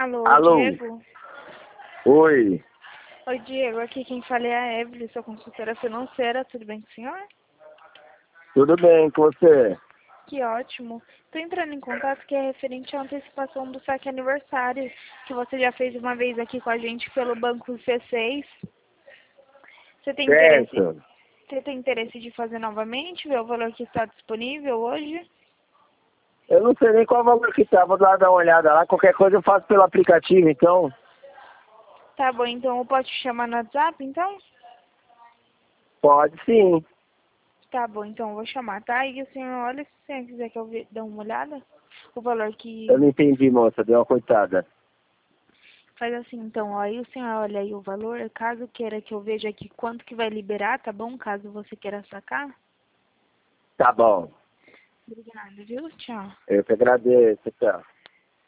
Alô, Alô? Diego? Oi, Oi, Diego. Aqui quem fala é a Evelyn, sua consultora financeira. Tudo bem com o senhor? tudo bem com você? Que ótimo. Estou entrando em contato que é referente à antecipação do saque aniversário, que você já fez uma vez aqui com a gente pelo Banco C6. Você tem interesse, Certo. você tem interesse de fazer novamente, ver o valor que está disponível hoje? Eu não sei nem qual valor que tá, vou lá dar uma olhada lá. Qualquer coisa eu faço pelo aplicativo, então. Tá bom, então eu posso te chamar no WhatsApp, então? Pode sim. Tá bom, então eu vou chamar, tá? E o senhor olha, se o senhor quiser que eu dê uma olhada, o valor Eu que... não entendi, moça, deu uma coitada. Faz assim, então, ó, aí o senhor olha aí o valor, caso queira que eu veja aqui quanto que vai liberar, tá bom? Caso você queira sacar. Tá bom. Obrigada, viu? Tchau. Eu que agradeço, tchau.